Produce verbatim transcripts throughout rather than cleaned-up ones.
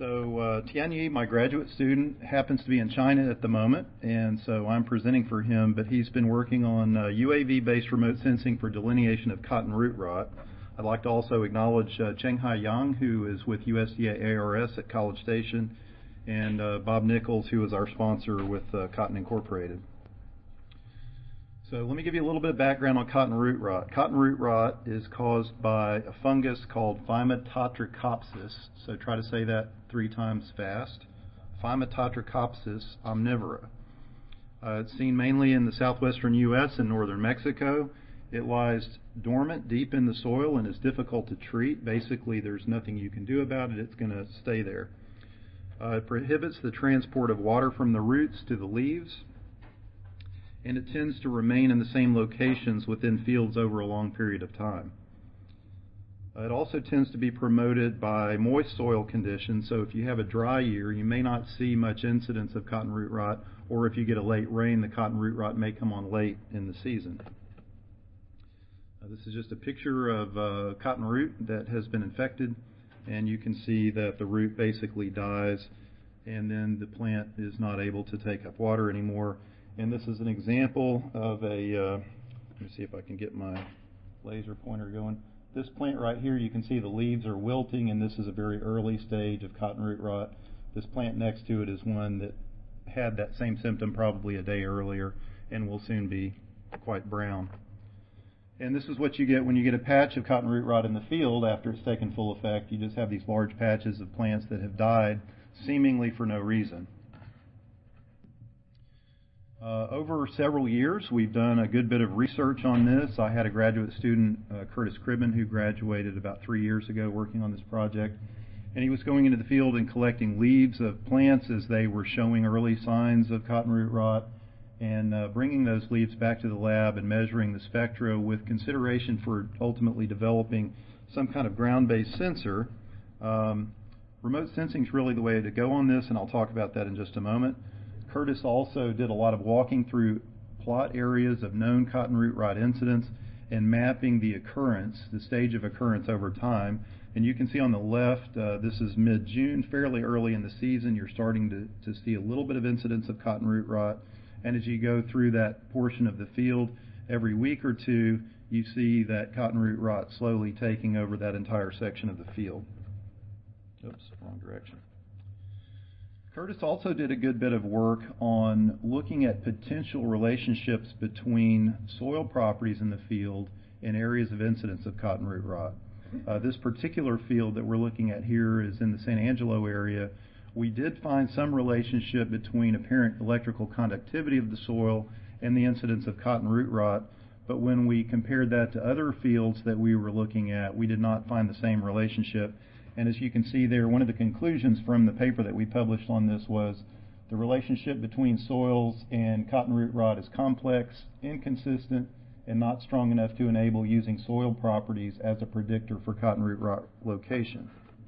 So uh, Tianyi, my graduate student, happens to be in China at the moment, and so I'm presenting for him, but he's been working on uh, U A V-based remote sensing for delineation of cotton root rot. I'd like to also acknowledge uh, Chenghai Yang, who is with U S D A A R S at College Station, and uh, Bob Nichols, who is our sponsor with uh, Cotton Incorporated. So let me give you a little bit of background on cotton root rot. Cotton root rot is caused by a fungus called Phytototricopsis. So try to say that three times fast. Phytototricopsis omnivora. Uh, it's seen mainly in the southwestern U S and northern Mexico. It lies dormant deep in the soil and is difficult to treat. Basically, there's nothing you can do about it. It's going to stay there. Uh, it prohibits the transport of water from the roots to the leaves, and it tends to remain in the same locations within fields over a long period of time. Uh, it also tends to be promoted by moist soil conditions, so if you have a dry year, you may not see much incidence of cotton root rot, or if you get a late rain, the cotton root rot may come on late in the season. Uh, this is just a picture of uh, cotton root that has been infected, and you can see that the root basically dies, and then the plant is not able to take up water anymore. And this is an example of a, uh, let me see if I can get my laser pointer going. This plant right here, you can see the leaves are wilting, and this is a very early stage of cotton root rot. This plant next to it is one that had that same symptom probably a day earlier and will soon be quite brown. And this is what you get when you get a patch of cotton root rot in the field after it's taken full effect. You just have these large patches of plants that have died seemingly for no reason. Uh, over several years, we've done a good bit of research on this. I had a graduate student, uh, Curtis Cribben, who graduated about three years ago working on this project. And he was going into the field and collecting leaves of plants as they were showing early signs of cotton root rot, and uh, bringing those leaves back to the lab and measuring the spectra with consideration for ultimately developing some kind of ground-based sensor. Um, remote sensing is really the way to go on this, and I'll talk about that in just a moment. Curtis also did a lot of walking through plot areas of known cotton root rot incidents and mapping the occurrence, the stage of occurrence over time. And you can see on the left, uh, this is mid-June, fairly early in the season. You're starting to, to see a little bit of incidence of cotton root rot. And as you go through that portion of the field, every week or two, you see that cotton root rot slowly taking over that entire section of the field. Oops, wrong direction. Curtis also did a good bit of work on looking at potential relationships between soil properties in the field and areas of incidence of cotton root rot. Uh, this particular field that we're looking at here is in the San Angelo area. We did find some relationship between apparent electrical conductivity of the soil and the incidence of cotton root rot, but when we compared that to other fields that we were looking at, we did not find the same relationship. And as you can see there, one of the conclusions from the paper that we published on this was the relationship between soils and cotton root rot is complex, inconsistent, and not strong enough to enable using soil properties as a predictor for cotton root rot location.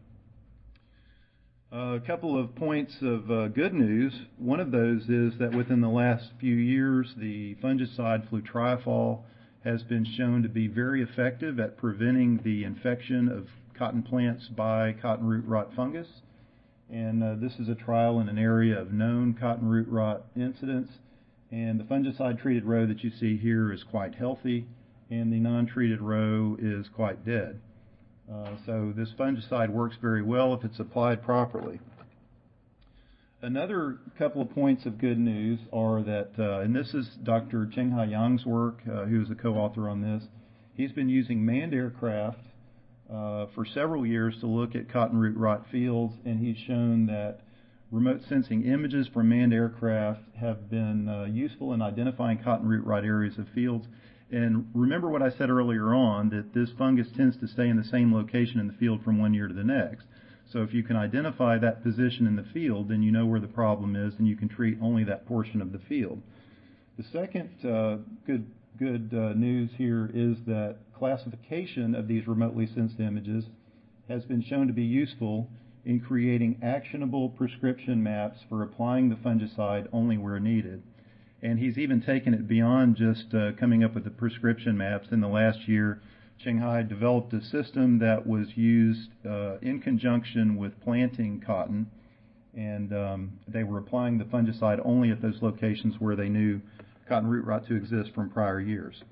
Uh, a couple of points of uh, good news. One of those is that within the last few years, the fungicide flutriafol has been shown to be very effective at preventing the infection of cotton plants by cotton root rot fungus. And uh, this is a trial in an area of known cotton root rot incidence. And the fungicide-treated row that you see here is quite healthy, and the non-treated row is quite dead. Uh, so this fungicide works very well if it's applied properly. Another couple of points of good news are that, uh, and this is Doctor Chenghai Yang's work, uh, who is the co-author on this. He's been using manned aircraft uh, for several years to look at cotton root rot fields, and he's shown that remote sensing images from manned aircraft have been uh, useful in identifying cotton root rot areas of fields. And remember what I said earlier on, that this fungus tends to stay in the same location in the field from one year to the next. So if you can identify that position in the field, then you know where the problem is, and you can treat only that portion of the field. The second uh, good, good uh, news here is that classification of these remotely sensed images has been shown to be useful in creating actionable prescription maps for applying the fungicide only where needed. And he's even taken it beyond just uh, coming up with the prescription maps in the last year Shanghai developed a system that was used uh, in conjunction with planting cotton, and um, they were applying the fungicide only at those locations where they knew cotton root rot to exist from prior years.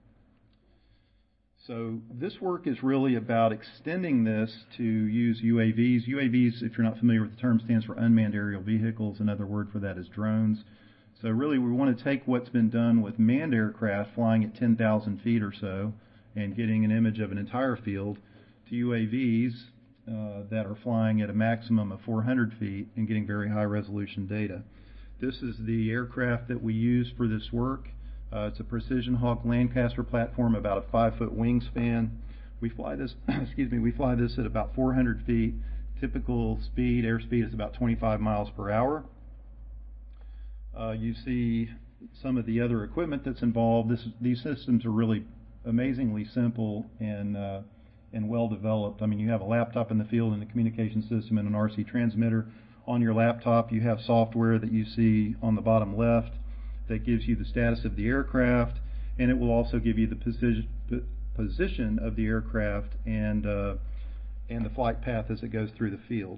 So this work is really about extending this to use U A Vs. U A Vs, if you're not familiar with the term, stands for unmanned aerial vehicles. Another word for that is drones. So really we want to take what's been done with manned aircraft flying at ten thousand feet or so and getting an image of an entire field to U A Vs uh, that are flying at a maximum of four hundred feet and getting very high resolution data. This is the aircraft that we use for this work. Uh, it's a Precision Hawk Lancaster platform, about a five foot wingspan. We fly this, excuse me, we fly this at about four hundred feet. Typical speed, airspeed is about twenty-five miles per hour. Uh, you see some of the other equipment that's involved. This, these systems are really amazingly simple and uh, and well developed. I mean, you have a laptop in the field and a communication system and an R C transmitter. On your laptop, you have software that you see on the bottom left that gives you the status of the aircraft, and it will also give you the position position of the aircraft and uh, and the flight path as it goes through the field.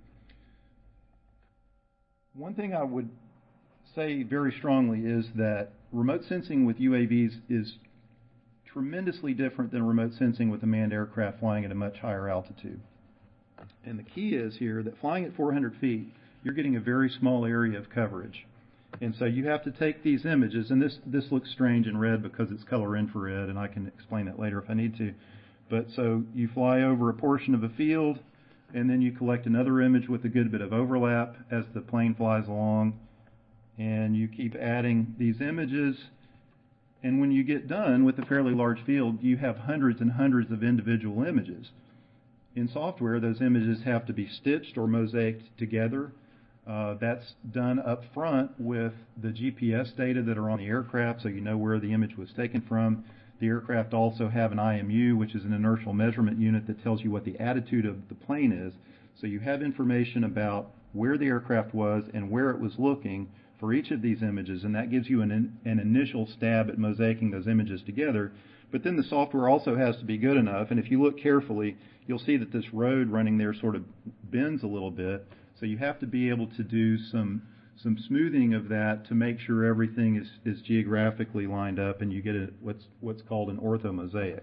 One thing I would say very strongly is that remote sensing with U A Vs is tremendously different than remote sensing with a manned aircraft flying at a much higher altitude. And the key is here that flying at four hundred feet, you're getting a very small area of coverage. And so you have to take these images, and this, this looks strange in red because it's color infrared, and I can explain that later if I need to. But so you fly over a portion of a field, and then you collect another image with a good bit of overlap as the plane flies along, and you keep adding these images. And when you get done with a fairly large field, you have hundreds and hundreds of individual images. In software, those images have to be stitched or mosaicked together. Uh, that's done up front with the G P S data that are on the aircraft, so you know where the image was taken from. The aircraft also have an I M U, which is an inertial measurement unit that tells you what the attitude of the plane is. So you have information about where the aircraft was and where it was looking for each of these images, and that gives you an, an initial stab at mosaicing those images together. But then the software also has to be good enough, and if you look carefully, you'll see that this road running there sort of bends a little bit. So you have to be able to do some some smoothing of that to make sure everything is, is geographically lined up, and you get a, what's what's called an orthomosaic.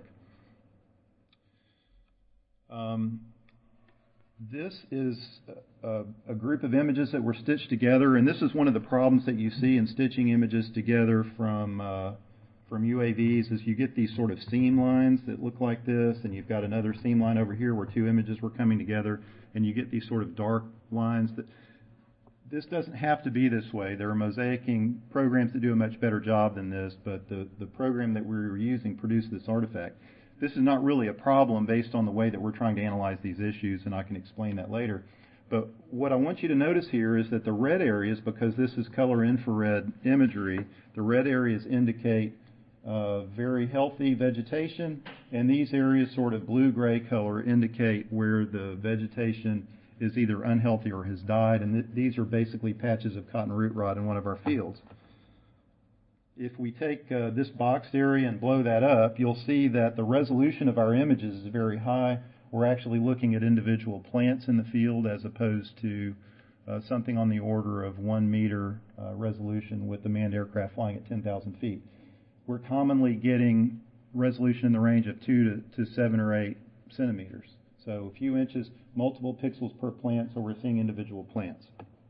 Um, this is a, a group of images that were stitched together, and this is one of the problems that you see in stitching images together from uh, from U A Vs is you get these sort of seam lines that look like this, and you've got another seam line over here where two images were coming together, and you get these sort of dark lines. That this doesn't have to be this way. There are mosaicing programs that do a much better job than this, but the, the program that we were using produced this artifact. This is not really a problem based on the way that we're trying to analyze these issues, and I can explain that later. But what I want you to notice here is that the red areas, because this is color infrared imagery, the red areas indicate uh, very healthy vegetation, and these areas, sort of blue-gray color, indicate where the vegetation is either unhealthy or has died, and th these are basically patches of cotton root rot in one of our fields. If we take uh, this boxed area and blow that up, you'll see that the resolution of our images is very high. We're actually looking at individual plants in the field as opposed to uh, something on the order of one meter uh, resolution with the manned aircraft flying at ten thousand feet. We're commonly getting resolution in the range of two to, to seven or eight centimeters. So a few inches, multiple pixels per plant, so we're seeing individual plants.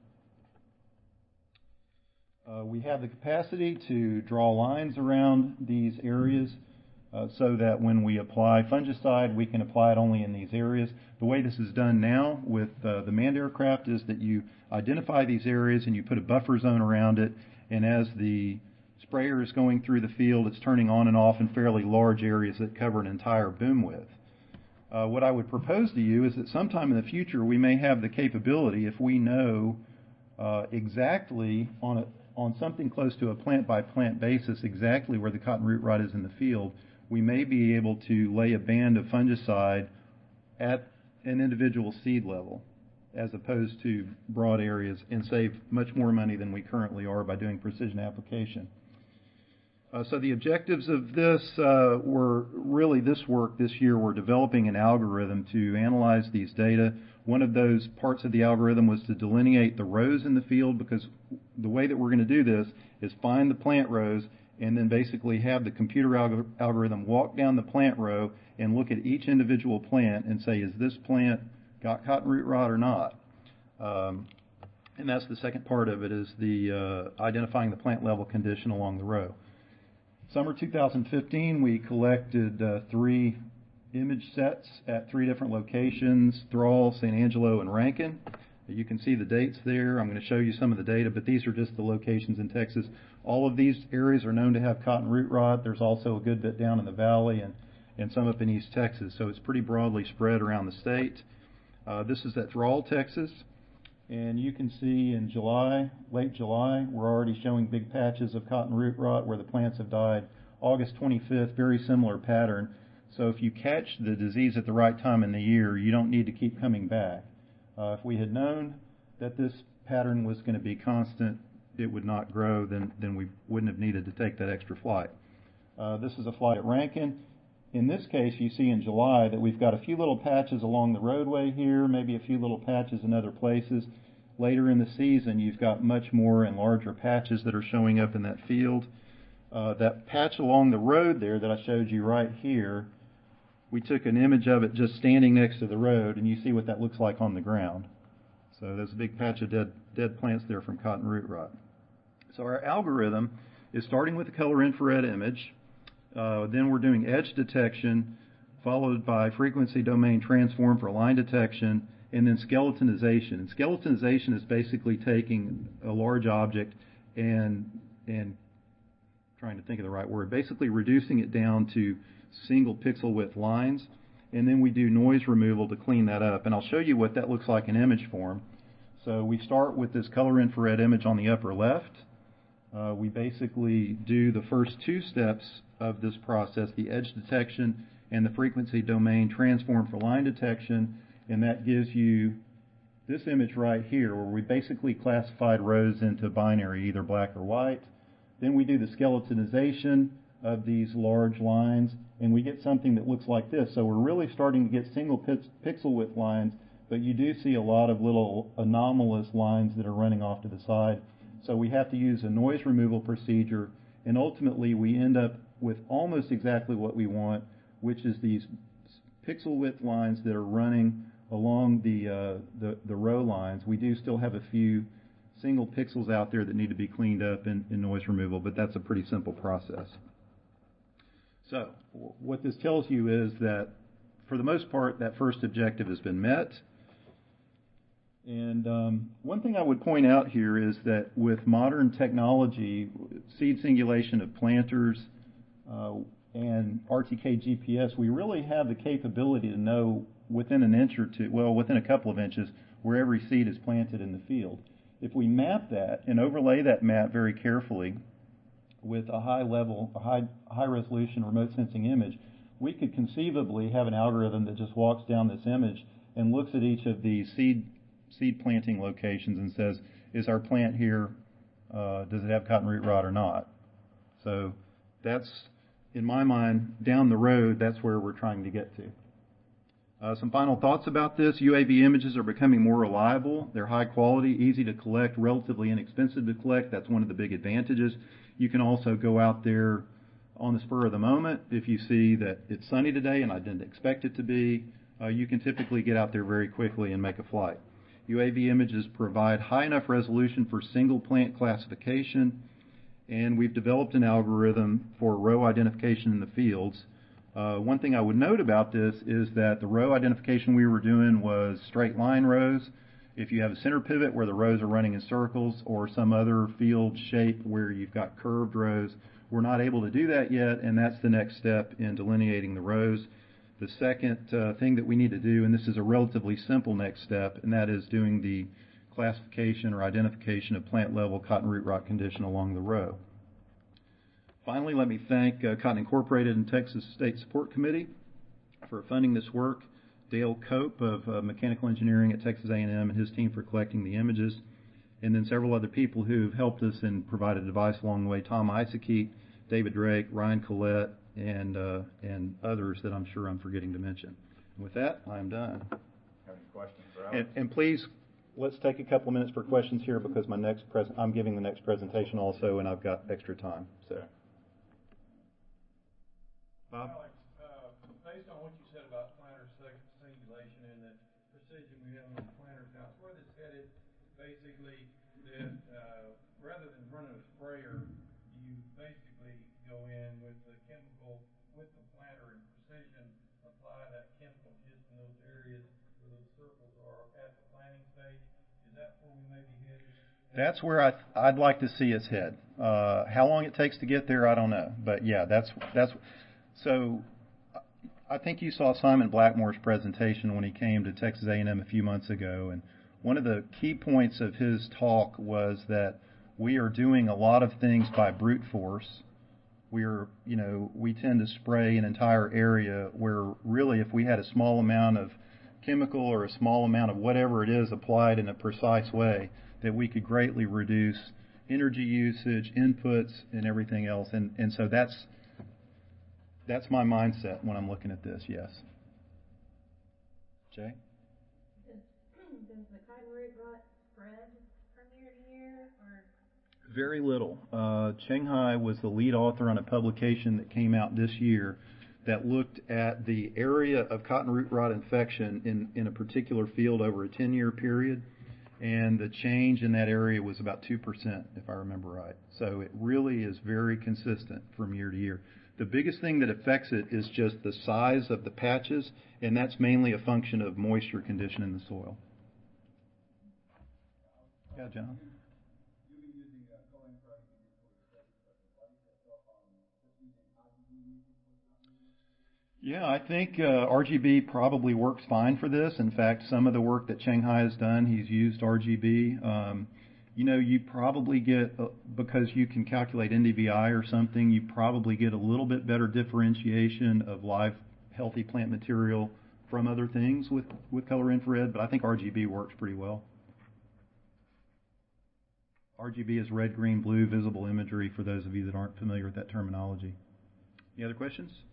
Uh, we have the capacity to draw lines around these areas uh, so that when we apply fungicide, we can apply it only in these areas. The way this is done now with uh, the manned aircraft is that you identify these areas and you put a buffer zone around it, and as the sprayer is going through the field, it's turning on and off in fairly large areas that cover an entire boom width. Uh, what I would propose to you is that sometime in the future we may have the capability, if we know uh, exactly on a on something close to a plant-by-plant basis exactly where the cotton root rot is in the field, we may be able to lay a band of fungicide at an individual seed level as opposed to broad areas and save much more money than we currently are by doing precision application. Uh, so the objectives of this uh, were really this work this year. We're developing an algorithm to analyze these data. One of those parts of the algorithm was to delineate the rows in the field, because the way that we're going to do this is find the plant rows and then basically have the computer alg- algorithm walk down the plant row and look at each individual plant and say, is this plant got cotton root rot or not? Um, and that's the second part of it, is the uh, identifying the plant level condition along the row. Summer two thousand fifteen, we collected uh, three image sets at three different locations, Thrall, San Angelo, and Rankin. You can see the dates there. I'm going to show you some of the data, but these are just the locations in Texas. All of these areas are known to have cotton root rot. There's also a good bit down in the valley and, and some up in East Texas, so it's pretty broadly spread around the state. Uh, this is at Thrall, Texas, and you can see in July, late July, we're already showing big patches of cotton root rot where the plants have died. August twenty-fifth, very similar pattern. So if you catch the disease at the right time in the year, you don't need to keep coming back. Uh, if we had known that this pattern was going to be constant, it would not grow, then, then we wouldn't have needed to take that extra flight. Uh, this is a flight at Rankin. In this case, you see in July that we've got a few little patches along the roadway here, maybe a few little patches in other places. Later in the season, you've got much more and larger patches that are showing up in that field. Uh, that patch along the road there that I showed you right here, we took an image of it just standing next to the road, and you see what that looks like on the ground. So there's a big patch of dead, dead plants there from cotton root rot. So our algorithm is starting with the color infrared image. Uh, then we're doing edge detection, followed by frequency domain transform for line detection, and then skeletonization. And skeletonization is basically taking a large object and and trying to think of the right word, basically reducing it down to single pixel width lines, and then we do noise removal to clean that up. And I'll show you what that looks like in image form. So we start with this color infrared image on the upper left. Uh, we basically do the first two steps of this process, the edge detection and the frequency domain transform for line detection, and that gives you this image right here where we basically classified rows into binary, either black or white. Then we do the skeletonization of these large lines, and we get something that looks like this. So we're really starting to get single pixel width lines, but you do see a lot of little anomalous lines that are running off to the side. So we have to use a noise removal procedure, and ultimately we end up with almost exactly what we want, which is these pixel width lines that are running along the, uh, the, the row lines. We do still have a few single pixels out there that need to be cleaned up in, in noise removal, but that's a pretty simple process. So what this tells you is that, for the most part, that first objective has been met. And um, one thing I would point out here is that with modern technology, seed singulation of planters uh, and R T K G P S, we really have the capability to know within an inch or two, well, within a couple of inches, where every seed is planted in the field. If we map that and overlay that map very carefully with a high level, a high, high resolution remote sensing image, we could conceivably have an algorithm that just walks down this image and looks at each of these seed seed planting locations and says, is our plant here, uh, does it have cotton root rot or not? So that's, in my mind, down the road, that's where we're trying to get to. Uh, some final thoughts about this. U A V images are becoming more reliable. They're high quality, easy to collect, relatively inexpensive to collect. That's one of the big advantages. You can also go out there on the spur of the moment. If you see that it's sunny today and I didn't expect it to be, uh, you can typically get out there very quickly and make a flight. U A V images provide high enough resolution for single plant classification, and we've developed an algorithm for row identification in the fields. Uh, one thing I would note about this is that the row identification we were doing was straight line rows. If you have a center pivot where the rows are running in circles, or some other field shape where you've got curved rows, we're not able to do that yet, and that's the next step in delineating the rows. The second uh, thing that we need to do, and this is a relatively simple next step, and that is doing the classification or identification of plant level cotton root rot condition along the row. Finally, let me thank uh, Cotton Incorporated and Texas State Support Committee for funding this work, Dale Cope of uh, Mechanical Engineering at Texas A and M and his team for collecting the images, and then several other people who've helped us and provided advice along the way, Tom Isaacke David Drake, Ryan Collette, and uh, and others that I'm sure I'm forgetting to mention. And with that, I'm done. Have any questions for Alex? And, and please, let's take a couple of minutes for questions here because my next pres- I'm giving the next presentation also, and I've got extra time. So, Okay. Bob? Alex, uh, based on what you said about planter singulation and the precision we have on the planters now, it's where this headed, basically, that uh, rather than running a sprayer, you basically go in with the chemical, with the planter and precision, apply that chemical just in those areas where those circles are at the planting stage. Is that where we may be headed? That's where I th- I'd like to see us head. Uh, how long it takes to get there, I don't know. But yeah, that's that's. So I think you saw Simon Blackmore's presentation when he came to Texas A and M a few months ago, and one of the key points of his talk was that we are doing a lot of things by brute force. We are, you know, we tend to spray an entire area where really if we had a small amount of chemical or a small amount of whatever it is applied in a precise way, that we could greatly reduce energy usage, inputs, and everything else. And, and so that's that's my mindset when I'm looking at this, yes. Jay? Does, does the cotton root rot spread from year to year, or? Very little. Uh, Shanghai was the lead author on a publication that came out this year that looked at the area of cotton root rot infection in, in a particular field over a ten-year period, and the change in that area was about two percent, if I remember right. So it really is very consistent from year to year. The biggest thing that affects it is just the size of the patches, and that's mainly a function of moisture condition in the soil. Yeah, John? Yeah, I think uh, R G B probably works fine for this. In fact, some of the work that Shanghai has done, he's used R G B. Um, you know, you probably get, uh, because you can calculate N D V I or something, you probably get a little bit better differentiation of live, healthy plant material from other things with, with color infrared, but I think R G B works pretty well. R G B is red, green, blue, visible imagery for those of you that aren't familiar with that terminology. Any other questions?